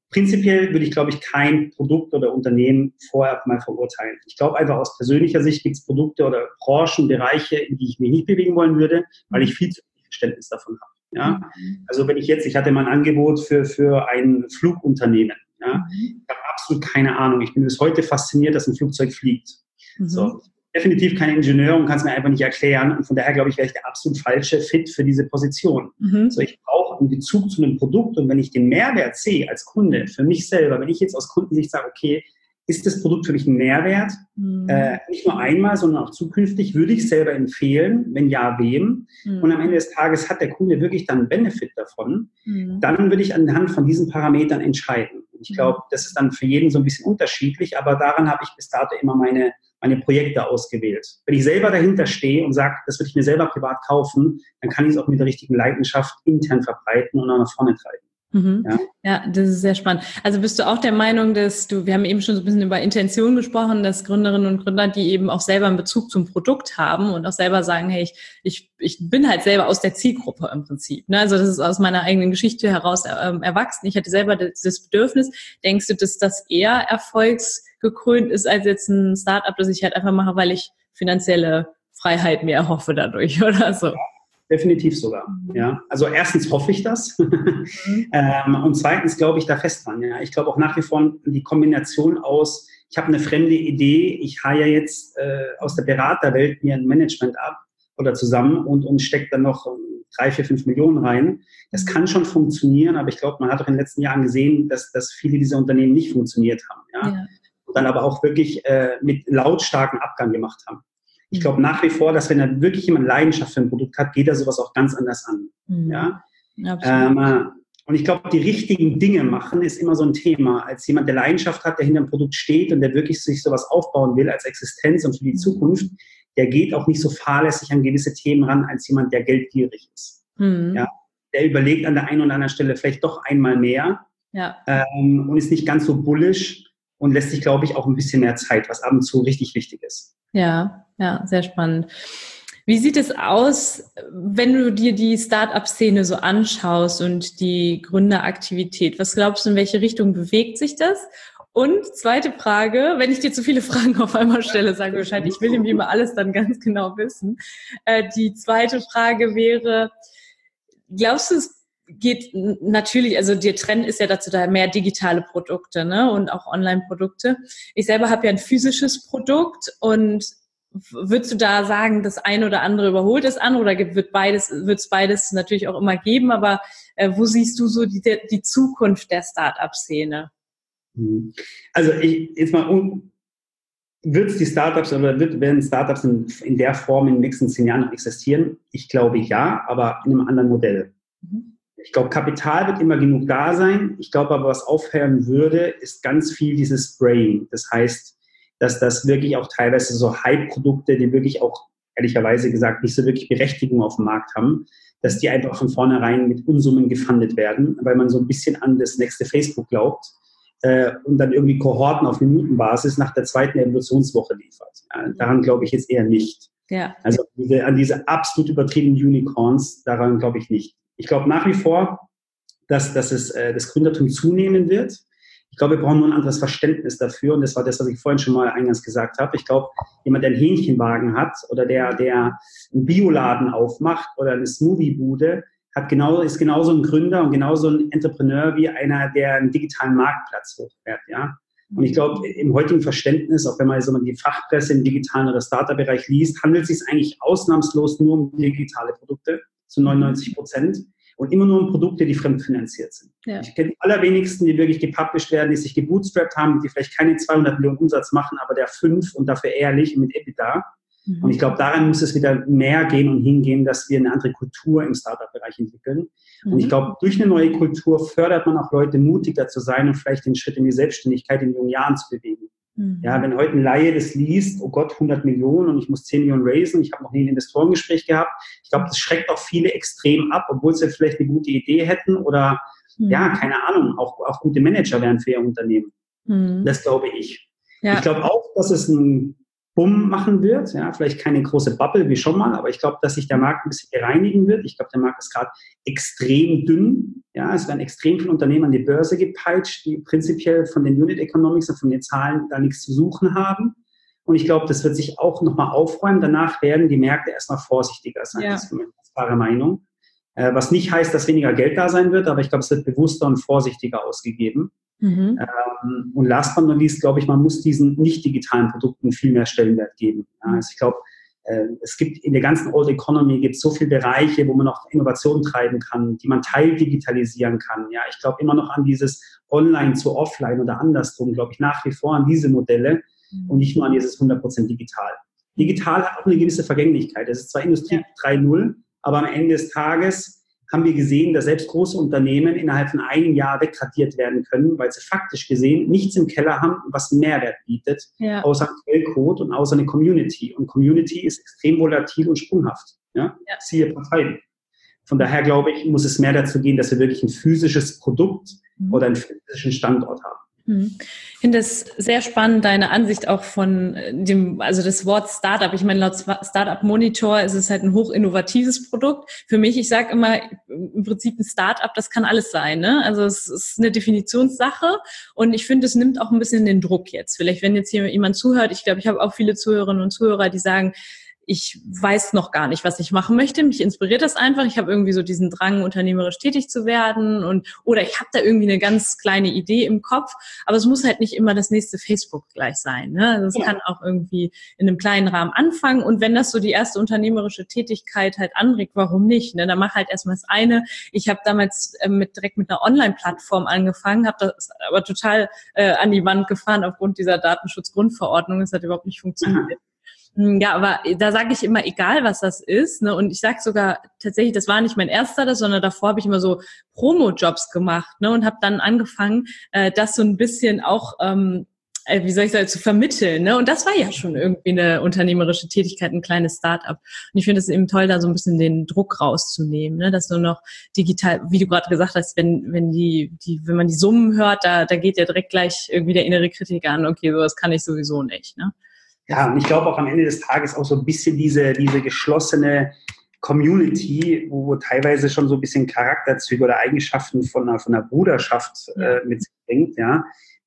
prinzipiell würde ich, glaube ich, kein Produkt oder Unternehmen vorher mal verurteilen. Ich glaube einfach aus persönlicher Sicht gibt es Produkte oder Branchen, Bereiche, in die ich mich nicht bewegen wollen würde, weil ich viel zu viel Verständnis davon habe. Ja? Also wenn ich hatte mal ein Angebot für ein Flugunternehmen. Ja? Ich habe absolut keine Ahnung. Ich bin bis heute fasziniert, dass ein Flugzeug fliegt. So. Definitiv kein Ingenieur und kann es mir einfach nicht erklären. Und von daher, glaube ich, wäre ich der absolut falsche Fit für diese Position. So, ich brauche einen Bezug zu einem Produkt und wenn ich den Mehrwert sehe als Kunde, für mich selber, wenn ich jetzt aus Kundensicht sage, okay, ist das Produkt für mich ein Mehrwert? Nicht nur einmal, sondern auch zukünftig, würde ich es selber empfehlen, wenn ja, wem? Und am Ende des Tages hat der Kunde wirklich dann einen Benefit davon. Dann würde ich anhand von diesen Parametern entscheiden. Ich glaube, das ist dann für jeden so ein bisschen unterschiedlich, aber daran habe ich bis dato immer meine Projekte ausgewählt. Wenn ich selber dahinter stehe und sage, das würde ich mir selber privat kaufen, dann kann ich es auch mit der richtigen Leidenschaft intern verbreiten und auch nach vorne treiben. Ja, das ist sehr spannend. Also bist du auch der Meinung, dass wir haben eben schon so ein bisschen über Intention gesprochen, dass Gründerinnen und Gründer, die eben auch selber einen Bezug zum Produkt haben und auch selber sagen, hey, ich bin halt selber aus der Zielgruppe im Prinzip. Ne? Also das ist aus meiner eigenen Geschichte heraus erwachsen. Ich hatte selber das Bedürfnis. Denkst du, dass das eher erfolgsgekrönt ist als jetzt ein Startup, das ich halt einfach mache, weil ich finanzielle Freiheit mir erhoffe dadurch oder so? Definitiv sogar, ja. Also erstens hoffe ich das und zweitens glaube ich da fest dran, ja. Ich glaube auch nach wie vor die Kombination aus, ich habe eine fremde Idee, ich hire jetzt aus der Beraterwelt mir ein Management ab oder zusammen und stecke dann noch 3, 4, 5 Millionen rein. Das kann schon funktionieren, aber ich glaube, man hat auch in den letzten Jahren gesehen, dass viele dieser Unternehmen nicht funktioniert haben, ja. Und dann aber auch wirklich mit lautstarken Abgang gemacht haben. Ich glaube nach wie vor, dass wenn da wirklich jemand Leidenschaft für ein Produkt hat, geht er sowas auch ganz anders an. Ja? Und ich glaube, die richtigen Dinge machen ist immer so ein Thema. Als jemand, der Leidenschaft hat, der hinter dem Produkt steht und der wirklich sich sowas aufbauen will als Existenz und für die Zukunft, der geht auch nicht so fahrlässig an gewisse Themen ran, als jemand, der geldgierig ist. Ja? Der überlegt an der einen oder anderen Stelle vielleicht doch einmal mehr und ist nicht ganz so bullish und lässt sich, glaube ich, auch ein bisschen mehr Zeit, was ab und zu richtig wichtig ist. Ja, sehr spannend. Wie sieht es aus, wenn du dir die Start-up-Szene so anschaust und die Gründeraktivität? Was glaubst du, in welche Richtung bewegt sich das? Und zweite Frage, wenn ich dir zu viele Fragen auf einmal stelle, sag mir Bescheid, ich will nämlich immer alles dann ganz genau wissen. Die zweite Frage wäre, glaubst du, es geht natürlich, also der Trend ist ja dazu da mehr digitale Produkte, ne, und auch Online-Produkte. Ich selber habe ja ein physisches Produkt und würdest du da sagen, das eine oder andere überholt das andere oder wird es beides natürlich auch immer geben, aber wo siehst du so die Zukunft der Start-up-Szene? Also wird es die Startups oder werden Startups in der Form in den nächsten 10 Jahren noch existieren? Ich glaube ja, aber in einem anderen Modell. Ich glaube, Kapital wird immer genug da sein. Ich glaube aber, was aufhören würde, ist ganz viel dieses Spraying. Das heißt, dass das wirklich auch teilweise so Hype-Produkte, die wirklich auch, ehrlicherweise gesagt, nicht so wirklich Berechtigung auf dem Markt haben, dass die einfach von vornherein mit Unsummen gefundet werden, weil man so ein bisschen an das nächste Facebook glaubt und dann irgendwie Kohorten auf Minutenbasis nach der zweiten Evolutionswoche liefert. Daran glaube ich jetzt eher nicht. Ja. Also an diese absolut übertriebenen Unicorns, daran glaube ich nicht. Ich glaube nach wie vor, dass das Gründertum zunehmen wird. Ich glaube, wir brauchen nur ein anderes Verständnis dafür. Und das war das, was ich vorhin schon mal eingangs gesagt habe. Ich glaube, jemand, der einen Hähnchenwagen hat oder der einen Bioladen aufmacht oder eine Smoothie-Bude, ist genauso ein Gründer und genauso ein Entrepreneur wie einer, der einen digitalen Marktplatz hochfährt. Ja? Und ich glaube, im heutigen Verständnis, auch wenn man so die Fachpresse im digitalen oder Startup-Bereich liest, handelt es sich eigentlich ausnahmslos nur um digitale Produkte, zu 99%. Und immer nur um Produkte, die fremdfinanziert sind. Ja. Ich kenne die allerwenigsten, die wirklich gepublished werden, die sich gebootstrapped haben, die vielleicht keine 200 Millionen Umsatz machen, aber der 5 und dafür ehrlich mit EBITDA. Und ich glaube, daran muss es wieder mehr gehen und hingehen, dass wir eine andere Kultur im Startup-Bereich entwickeln. Und ich glaube, durch eine neue Kultur fördert man auch Leute, mutiger zu sein und vielleicht den Schritt in die Selbstständigkeit in jungen Jahren zu bewegen. Ja, wenn heute ein Laie das liest, oh Gott, 100 Millionen und ich muss 10 Millionen raisen, ich habe noch nie ein Investorengespräch gehabt. Ich glaube, das schreckt auch viele extrem ab, obwohl sie vielleicht eine gute Idee hätten oder, ja, keine Ahnung, auch gute Manager wären für ihr Unternehmen. Das glaube ich. Ja. Ich glaube auch, dass es ein Bumm machen wird. Ja, vielleicht keine große Bubble wie schon mal, aber ich glaube, dass sich der Markt ein bisschen bereinigen wird. Ich glaube, der Markt ist gerade extrem dünn. Ja, es werden extrem viele Unternehmen an die Börse gepeitscht, die prinzipiell von den Unit Economics und von den Zahlen da nichts zu suchen haben. Und ich glaube, das wird sich auch nochmal aufräumen. Danach werden die Märkte erstmal vorsichtiger sein. Ja. Das ist meine klare Meinung. Was nicht heißt, dass weniger Geld da sein wird, aber ich glaube, es wird bewusster und vorsichtiger ausgegeben. Und last but not least, glaube ich, man muss diesen nicht digitalen Produkten viel mehr Stellenwert geben. Ja, also ich glaube, es gibt in der ganzen Old Economy gibt so viele Bereiche, wo man noch Innovation treiben kann, die man teildigitalisieren kann. Ja, ich glaube immer noch an dieses Online zu Offline oder andersrum, glaube ich nach wie vor an diese Modelle und nicht nur an dieses 100% digital. Digital hat auch eine gewisse Vergänglichkeit. Es ist zwar Industrie 3.0, aber am Ende des Tages haben wir gesehen, dass selbst große Unternehmen innerhalb von einem Jahr wegradiert werden können, weil sie faktisch gesehen nichts im Keller haben, was Mehrwert bietet, außer einen Quellcode und außer eine Community. Und Community ist extrem volatil und sprunghaft. Ja? Siehe Parteien. Von daher glaube ich, muss es mehr dazu gehen, dass wir wirklich ein physisches Produkt oder einen physischen Standort haben. Ich finde es sehr spannend, deine Ansicht auch von also das Wort Startup. Ich meine, laut Startup Monitor ist es halt ein hochinnovatives Produkt. Für mich, ich sage immer, im Prinzip ein Startup, das kann alles sein, ne? Also es ist eine Definitionssache und ich finde, es nimmt auch ein bisschen den Druck jetzt. Vielleicht, wenn jetzt hier jemand zuhört, ich glaube, ich habe auch viele Zuhörerinnen und Zuhörer, die sagen, ich weiß noch gar nicht, was ich machen möchte. Mich inspiriert das einfach. Ich habe irgendwie so diesen Drang, unternehmerisch tätig zu werden oder ich habe da irgendwie eine ganz kleine Idee im Kopf. Aber es muss halt nicht immer das nächste Facebook gleich sein. Ne? Also es kann auch irgendwie in einem kleinen Rahmen anfangen. Und wenn das so die erste unternehmerische Tätigkeit halt anregt, warum nicht? Ne? Dann mach halt erstmal das eine. Ich habe damals direkt mit einer Online-Plattform angefangen, habe das aber total an die Wand gefahren aufgrund dieser Datenschutzgrundverordnung. Das hat überhaupt nicht funktioniert. Ja, aber da sage ich immer, egal was das ist, ne, und ich sage sogar tatsächlich, das war nicht mein erster, sondern davor habe ich immer so Promo-Jobs gemacht, ne, und habe dann angefangen, das so ein bisschen auch, wie soll ich sagen, zu vermitteln, ne, und das war ja schon irgendwie eine unternehmerische Tätigkeit, ein kleines Start-up. Und ich finde es eben toll, da so ein bisschen den Druck rauszunehmen, ne, dass du noch digital, wie du gerade gesagt hast, wenn man die Summen hört, da geht ja direkt gleich irgendwie der innere Kritiker an, okay, sowas kann ich sowieso nicht, ne. Ja, und ich glaube auch am Ende des Tages auch so ein bisschen diese geschlossene Community, wo teilweise schon so ein bisschen Charakterzüge oder Eigenschaften von einer Bruderschaft mit sich bringt, ja.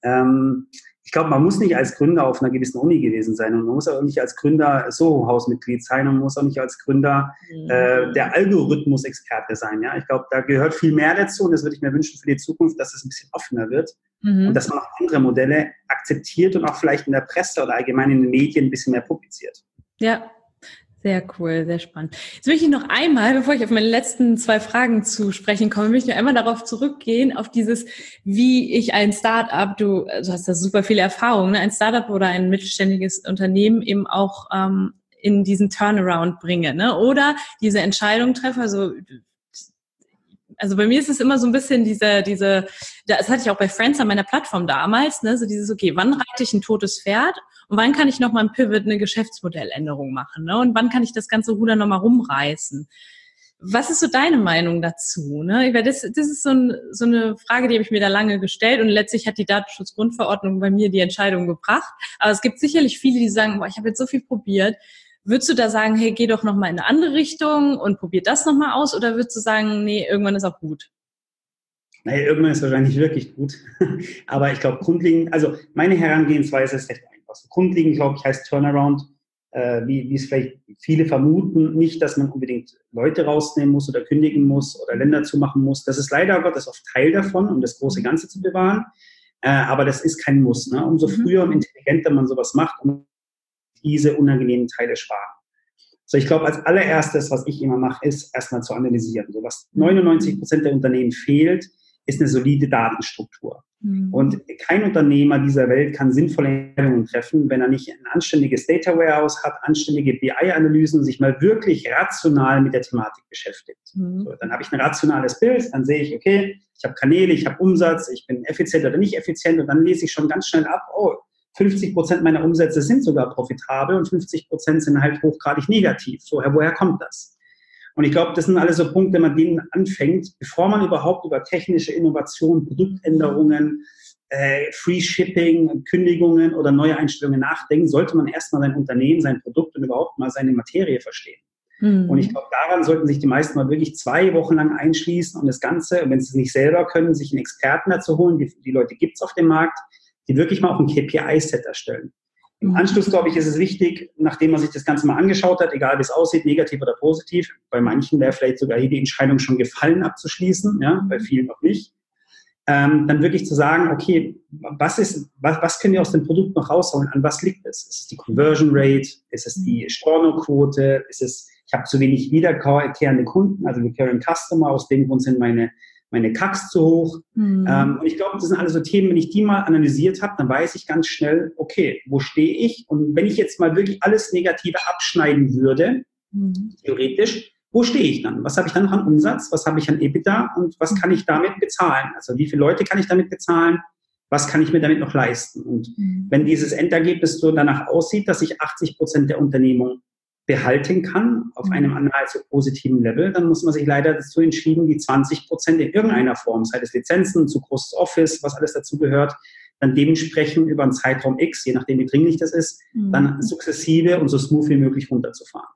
Ich glaube, man muss nicht als Gründer auf einer gewissen Uni gewesen sein und man muss auch nicht als Gründer Soho-Hausmitglied sein und man muss auch nicht als Gründer der Algorithmus-Experte sein. Ja? Ich glaube, da gehört viel mehr dazu und das würde ich mir wünschen für die Zukunft, dass es ein bisschen offener wird und dass man auch andere Modelle akzeptiert und auch vielleicht in der Presse oder allgemein in den Medien ein bisschen mehr publiziert. Ja. Sehr cool, sehr spannend. Jetzt möchte ich noch einmal, bevor ich auf meine letzten 2 Fragen zu sprechen komme, möchte ich noch einmal darauf zurückgehen, auf dieses, wie ich ein Startup, du hast da super viele Erfahrungen, ne? Ein Startup oder ein mittelständiges Unternehmen eben auch in diesen Turnaround bringe, ne? Oder diese Entscheidung treffe, also bei mir ist es immer so ein bisschen das hatte ich auch bei Friends an meiner Plattform damals, ne, so dieses, okay, wann reite ich ein totes Pferd und wann kann ich nochmal ein Pivot, eine Geschäftsmodelländerung machen, ne, und wann kann ich das ganze Ruder nochmal rumreißen? Was ist so deine Meinung dazu, ne? Das ist so eine Frage, die habe ich mir da lange gestellt und letztlich hat die Datenschutzgrundverordnung bei mir die Entscheidung gebracht, aber es gibt sicherlich viele, die sagen, boah, ich habe jetzt so viel probiert. Würdest du da sagen, hey, geh doch nochmal in eine andere Richtung und probier das nochmal aus? Oder würdest du sagen, nee, irgendwann ist auch gut? Naja, irgendwann ist wahrscheinlich wirklich gut. Aber ich glaube, grundlegend, also meine Herangehensweise ist recht einfach. Grundlegend, glaube ich, heißt Turnaround, wie es vielleicht viele vermuten, nicht, dass man unbedingt Leute rausnehmen muss oder kündigen muss oder Länder zumachen muss. Das ist leider Gottes oft Teil davon, um das große Ganze zu bewahren. Aber das ist kein Muss. Ne? Umso früher und intelligenter man sowas macht, diese unangenehmen Teile sparen. So, ich glaube, als allererstes, was ich immer mache, ist erstmal zu analysieren. So, was 99% der Unternehmen fehlt, ist eine solide Datenstruktur. Und kein Unternehmer dieser Welt kann sinnvolle Entscheidungen treffen, wenn er nicht ein anständiges Data Warehouse hat, anständige BI-Analysen und sich mal wirklich rational mit der Thematik beschäftigt. So, dann habe ich ein rationales Bild, dann sehe ich, okay, ich habe Kanäle, ich habe Umsatz, ich bin effizient oder nicht effizient und dann lese ich schon ganz schnell ab, 50% meiner Umsätze sind sogar profitabel und 50% sind halt hochgradig negativ. So, woher kommt das? Und ich glaube, das sind alles so Punkte, wenn man denen anfängt, bevor man überhaupt über technische Innovationen, Produktänderungen Free Shipping, Kündigungen oder neue Einstellungen nachdenken, sollte man erstmal sein Unternehmen, sein Produkt und überhaupt mal seine Materie verstehen. Und ich glaube, daran sollten sich die meisten mal wirklich 2 Wochen lang einschließen und das Ganze, und wenn sie es nicht selber können, sich einen Experten dazu holen, die Leute gibt es auf dem Markt, die wirklich mal auch ein KPI-Set erstellen. Im Anschluss, glaube ich, ist es wichtig, nachdem man sich das Ganze mal angeschaut hat, egal wie es aussieht, negativ oder positiv, bei manchen wäre vielleicht sogar hier die Entscheidung schon gefallen abzuschließen, ja, bei vielen noch nicht, dann wirklich zu sagen, okay, was können wir aus dem Produkt noch rausholen, an was liegt es? Ist es die Conversion Rate? Ist es die Stornoquote? Ist es, ich habe zu wenig wiederkehrende Kunden, also Recurring Customer, aus dem Grund sind meine CACs zu hoch. Und ich glaube, das sind alles so Themen, wenn ich die mal analysiert habe, dann weiß ich ganz schnell, okay, wo stehe ich? Und wenn ich jetzt mal wirklich alles Negative abschneiden würde, theoretisch, wo stehe ich dann? Was habe ich dann noch an Umsatz? Was habe ich an EBITDA? Und was kann ich damit bezahlen? Also wie viele Leute kann ich damit bezahlen? Was kann ich mir damit noch leisten? Und wenn dieses Endergebnis so danach aussieht, dass ich 80% der Unternehmung behalten kann, auf einem nahezu positiven Level, dann muss man sich leider dazu entschieden, die 20% in irgendeiner Form, sei es Lizenzen, zu großes Office, was alles dazu gehört, dann dementsprechend über einen Zeitraum X, je nachdem wie dringlich das ist, dann sukzessive und so smooth wie möglich runterzufahren.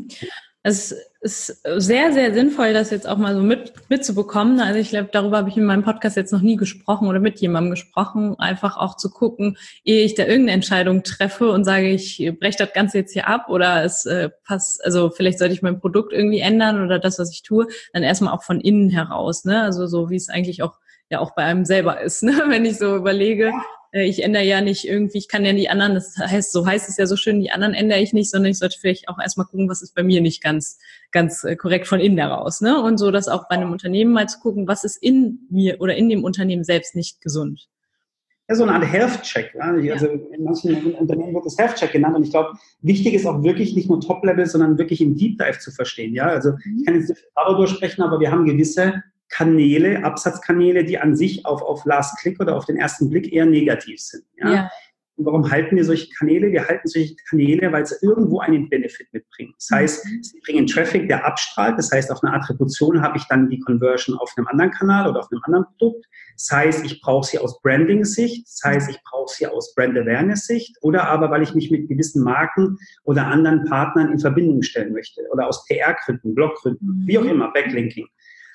Es ist sehr, sehr sinnvoll, das jetzt auch mal so mitzubekommen. Also ich glaube, darüber habe ich in meinem Podcast jetzt noch nie gesprochen oder mit jemandem gesprochen. Einfach auch zu gucken, ehe ich da irgendeine Entscheidung treffe und sage, ich breche das Ganze jetzt hier ab oder es passt, also vielleicht sollte ich mein Produkt irgendwie ändern oder das, was ich tue, dann erstmal auch von innen heraus, ne? Also so wie es eigentlich auch bei einem selber ist, ne? Wenn ich so überlege, ich ändere ja nicht irgendwie, ich kann ja die anderen, so heißt es ja so schön, die anderen ändere ich nicht, sondern ich sollte vielleicht auch erstmal gucken, was ist bei mir nicht ganz korrekt von innen heraus, ne? Und so das auch bei einem Unternehmen mal zu gucken, was ist in mir oder in dem Unternehmen selbst nicht gesund. Ja, so eine Art Health-Check. Ja? Also in manchen Unternehmen wird das Health-Check genannt und ich glaube, wichtig ist auch wirklich nicht nur Top-Level, sondern wirklich im Deep Dive zu verstehen. Ja, also ich kann jetzt nicht darüber sprechen, aber wir haben gewisse Kanäle, Absatzkanäle, die an sich auf Last Click oder auf den ersten Blick eher negativ sind. Ja? Und warum halten wir solche Kanäle? Wir halten solche Kanäle, weil sie irgendwo einen Benefit mitbringen. Das heißt, sie bringen Traffic, der abstrahlt. Das heißt, auf einer Attribution habe ich dann die Conversion auf einem anderen Kanal oder auf einem anderen Produkt. Das heißt, ich brauche sie aus Branding-Sicht. Das heißt, ich brauche sie aus Brand-Awareness-Sicht. Oder aber, weil ich mich mit gewissen Marken oder anderen Partnern in Verbindung stellen möchte. Oder aus PR-Gründen, Blog-Gründen, wie auch immer, Backlinking.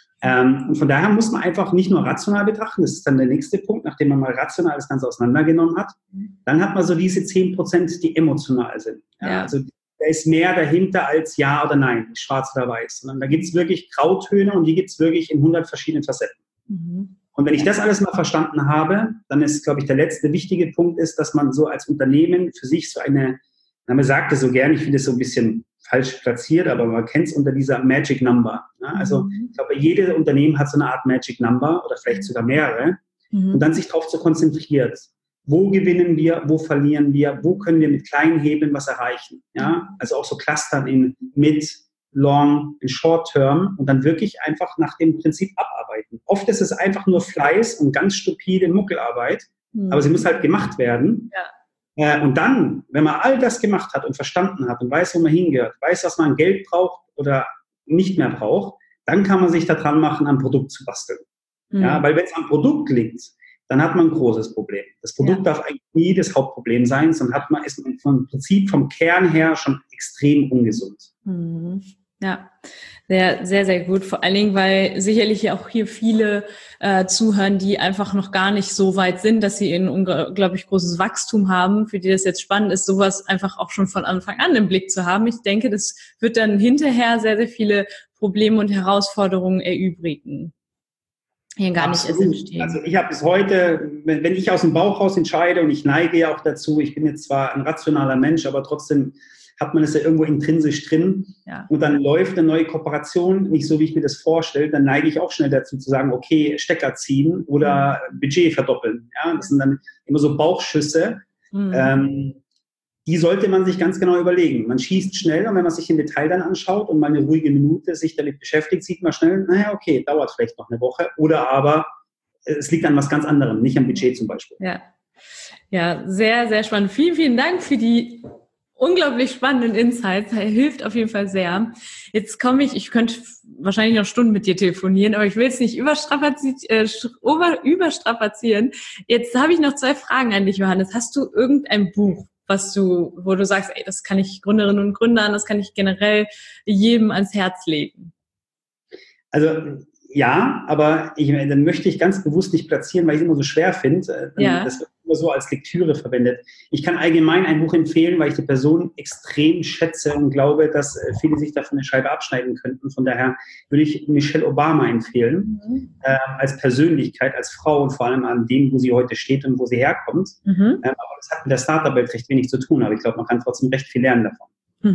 Und von daher muss man einfach nicht nur rational betrachten, das ist dann der nächste Punkt, nachdem man mal rational das Ganze auseinandergenommen hat, dann hat man so diese 10%, die emotional sind. Ja. Also da ist mehr dahinter als Ja oder Nein, schwarz oder weiß, sondern da gibt es wirklich Grautöne und die gibt es wirklich in 100 verschiedenen Facetten. Und wenn ich das alles mal verstanden habe, dann ist, glaube ich, der letzte wichtige Punkt ist, dass man so als Unternehmen für sich so eine, man sagt es so gerne, ich finde es so ein bisschen falsch platziert, aber man kennt es unter dieser Magic Number. Ja? Also ich glaube, jedes Unternehmen hat so eine Art Magic Number oder vielleicht sogar mehrere und dann sich darauf zu konzentrieren. Wo gewinnen wir, wo verlieren wir, wo können wir mit kleinen Hebeln was erreichen. Ja? Also auch so clustern in Mid, Long, in Short Term und dann wirklich einfach nach dem Prinzip abarbeiten. Oft ist es einfach nur Fleiß und ganz stupide Muckelarbeit, aber sie muss halt gemacht werden. Und dann, wenn man all das gemacht hat und verstanden hat und weiß, wo man hingehört, weiß, was man an Geld braucht oder nicht mehr braucht, dann kann man sich daran machen, ein Produkt zu basteln. Ja, weil wenn es am Produkt liegt, dann hat man ein großes Problem. Das Produkt darf eigentlich nie das Hauptproblem sein, sondern ist man vom Prinzip, vom Kern her schon extrem ungesund. Ja, sehr, sehr, sehr gut. Vor allen Dingen, weil sicherlich auch hier viele zuhören, die einfach noch gar nicht so weit sind, dass sie ein unglaublich großes Wachstum haben, für die das jetzt spannend ist, sowas einfach auch schon von Anfang an im Blick zu haben. Ich denke, das wird dann hinterher sehr, sehr viele Probleme und Herausforderungen erübrigen. Hier gar nicht erst entstehen. Also ich habe bis heute, wenn ich aus dem Bauch raus entscheide und ich neige ja auch dazu, ich bin jetzt zwar ein rationaler Mensch, aber trotzdem hat man es ja irgendwo intrinsisch drin und dann läuft eine neue Kooperation nicht so, wie ich mir das vorstelle, dann neige ich auch schnell dazu zu sagen, okay, Stecker ziehen oder Budget verdoppeln. Ja, das sind dann immer so Bauchschüsse. Die sollte man sich ganz genau überlegen. Man schießt schnell und wenn man sich im Detail dann anschaut und mal eine ruhige Minute sich damit beschäftigt, sieht man schnell, naja, okay, dauert vielleicht noch eine Woche oder aber es liegt an was ganz anderem, nicht am Budget zum Beispiel. Ja, sehr, sehr spannend. Vielen, vielen Dank für die unglaublich spannenden Insights. Hilft auf jeden Fall sehr. Jetzt komme ich könnte wahrscheinlich noch Stunden mit dir telefonieren, aber ich will es nicht überstrapazieren. Jetzt habe ich noch 2 Fragen an dich, Johannes. Hast du irgendein Buch, wo du sagst, ey, das kann ich Gründerinnen und Gründern, das kann ich generell jedem ans Herz legen? Also ja, aber dann möchte ich ganz bewusst nicht platzieren, weil ich es immer so schwer finde. Das wird immer so als Lektüre verwendet. Ich kann allgemein ein Buch empfehlen, weil ich die Person extrem schätze und glaube, dass viele sich davon eine Scheibe abschneiden könnten. Von daher würde ich Michelle Obama empfehlen, als Persönlichkeit, als Frau und vor allem an dem, wo sie heute steht und wo sie herkommt. Aber das hat mit der Startup-Welt recht wenig zu tun, aber ich glaube, man kann trotzdem recht viel lernen davon.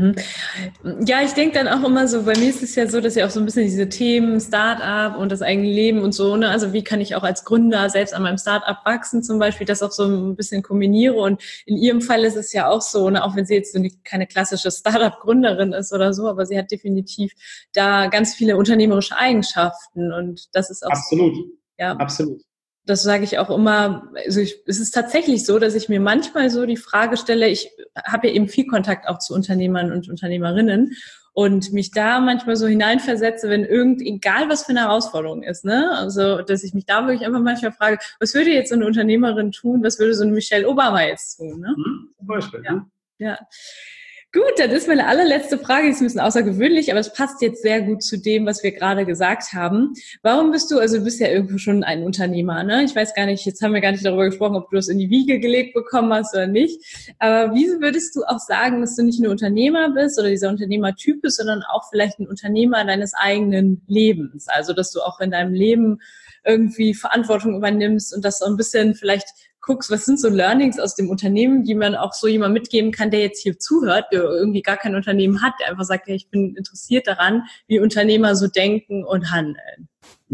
Ja, ich denke dann auch immer so, bei mir ist es ja so, dass ja auch so ein bisschen diese Themen Start-up und das eigene Leben und so, ne, also wie kann ich auch als Gründer selbst an meinem Start-up wachsen zum Beispiel, das auch so ein bisschen kombiniere und in ihrem Fall ist es ja auch so, ne, auch wenn sie jetzt so keine klassische Start-up-Gründerin ist oder so, aber sie hat definitiv da ganz viele unternehmerische Eigenschaften und das ist auch absolut. So, ja. Absolut. Das sage ich auch immer, also es ist tatsächlich so, dass ich mir manchmal so die Frage stelle, ich habe ja eben viel Kontakt auch zu Unternehmern und Unternehmerinnen und mich da manchmal so hineinversetze, wenn egal was für eine Herausforderung ist, ne? Also, dass ich mich da wirklich einfach manchmal frage, was würde jetzt so eine Unternehmerin tun, was würde so eine Michelle Obama jetzt tun, ne? Zum Beispiel, ja. Ja. Gut, das ist meine allerletzte Frage, die ist ein bisschen außergewöhnlich, aber es passt jetzt sehr gut zu dem, was wir gerade gesagt haben. Warum du bist ja irgendwo schon ein Unternehmer, ne? Ich weiß gar nicht, jetzt haben wir gar nicht darüber gesprochen, ob du das in die Wiege gelegt bekommen hast oder nicht. Aber wie würdest du auch sagen, dass du nicht nur Unternehmer bist oder dieser Unternehmertyp bist, sondern auch vielleicht ein Unternehmer deines eigenen Lebens? Also, dass du auch in deinem Leben irgendwie Verantwortung übernimmst und das so ein bisschen vielleicht guckst, was sind so Learnings aus dem Unternehmen, die man auch so jemand mitgeben kann, der jetzt hier zuhört, der irgendwie gar kein Unternehmen hat, der einfach sagt, ja, ich bin interessiert daran, wie Unternehmer so denken und handeln.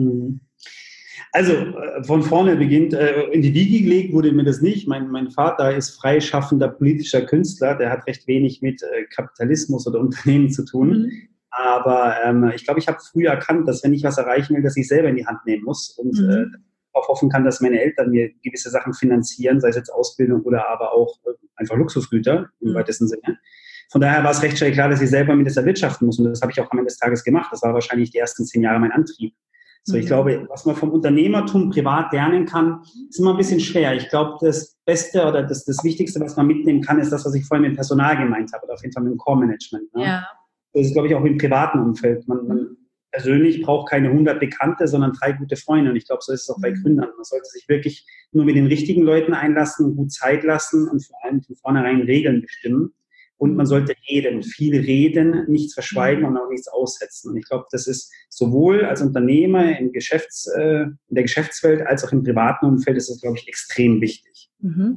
Also von vorne beginnt, in die Wiege gelegt wurde mir das nicht. Mein Vater ist freischaffender politischer Künstler, der hat recht wenig mit Kapitalismus oder Unternehmen zu tun. Aber ich glaube, ich habe früh erkannt, dass wenn ich was erreichen will, dass ich selber in die Hand nehmen muss und auch hoffen kann, dass meine Eltern mir gewisse Sachen finanzieren, sei es jetzt Ausbildung oder aber auch einfach Luxusgüter im weitesten Sinne. Von daher war es recht schnell klar, dass ich selber mit das erwirtschaften muss und das habe ich auch am Ende des Tages gemacht. Das war wahrscheinlich die ersten 10 Jahre mein Antrieb. So, ich glaube, was man vom Unternehmertum privat lernen kann, ist immer ein bisschen schwer. Ich glaube, das Beste oder das Wichtigste, was man mitnehmen kann, ist das, was ich vorhin mit Personal gemeint habe oder auf jeden Fall mit dem Core-Management. Ne? Ja. Das ist, glaube ich, auch im privaten Umfeld. Man persönlich braucht keine 100 Bekannte, sondern 3 gute Freunde. Und ich glaube, so ist es auch bei Gründern. Man sollte sich wirklich nur mit den richtigen Leuten einlassen, gut Zeit lassen und vor allem von vornherein Regeln bestimmen. Und man sollte reden, viel reden, nichts verschweigen und auch nichts aussetzen. Und ich glaube, das ist sowohl als Unternehmer in der Geschäftswelt als auch im privaten Umfeld ist das, glaube ich, extrem wichtig.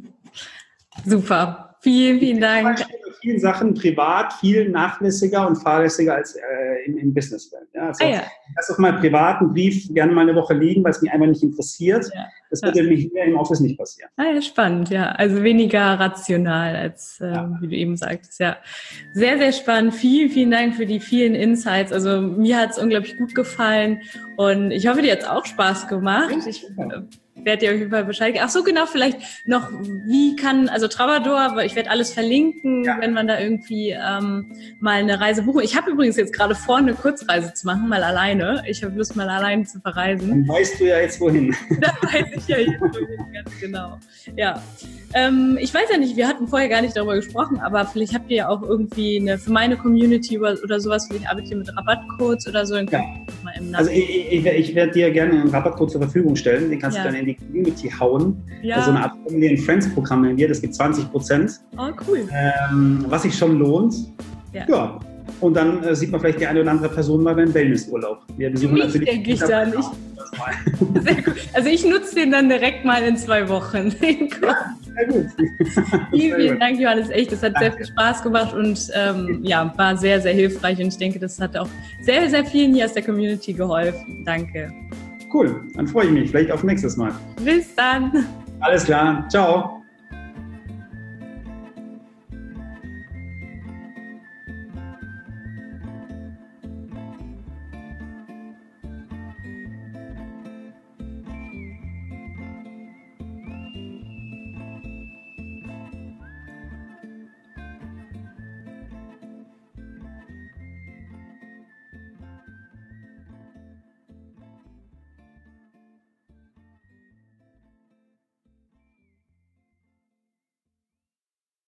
Super. Vielen, vielen Dank. In vielen Sachen privat viel nachlässiger und fahrlässiger als im Businesswelt. Ja, also lass doch mal privat einen Brief gerne mal eine Woche liegen, weil es mich einfach nicht interessiert. Ja. Das würde mir hier im Office nicht passieren. Ja, spannend, ja. Also weniger rational als, wie du eben sagtest. Ja, sehr, sehr spannend. Vielen, vielen Dank für die vielen Insights. Also mir hat es unglaublich gut gefallen und ich hoffe, dir hat es auch Spaß gemacht. Ich werde dir auf jeden Fall Bescheid geben. Ach so, genau, vielleicht noch, also Travador, ich werde alles verlinken, wenn man da irgendwie mal eine Reise buchen. Ich habe übrigens jetzt gerade vor, eine Kurzreise zu machen, mal alleine. Ich habe Lust, mal alleine zu verreisen. Dann weißt du ja jetzt, wohin. Da weiß ich ja jetzt, wohin, ganz genau. Ja. Ich weiß ja nicht, wir hatten vorher gar nicht darüber gesprochen, aber vielleicht habt ihr ja auch irgendwie für meine Community oder sowas, vielleicht arbeitet ihr mit Rabattcodes oder so. Ja. Mal im also ich werde dir gerne einen Rabattcode zur Verfügung stellen, den kannst du dann in die Community hauen. Ja. Also eine Art Family and Friends Programm nennen wir, das gibt 20%. Oh, cool. Was sich schon lohnt. Ja. Und dann sieht man vielleicht die eine oder andere Person mal beim Wellnessurlaub. Wir besuchen natürlich. Denke ich da nicht. Sehr gut. Also ich nutze den dann direkt mal in 2 Wochen. Sehr gut. Vielen Dank, Johannes. Echt, das hat sehr viel Spaß gemacht und war sehr, sehr hilfreich. Und ich denke, das hat auch sehr, sehr vielen hier aus der Community geholfen. Danke. Cool, dann freue ich mich. Vielleicht auf nächstes Mal. Bis dann. Alles klar. Ciao.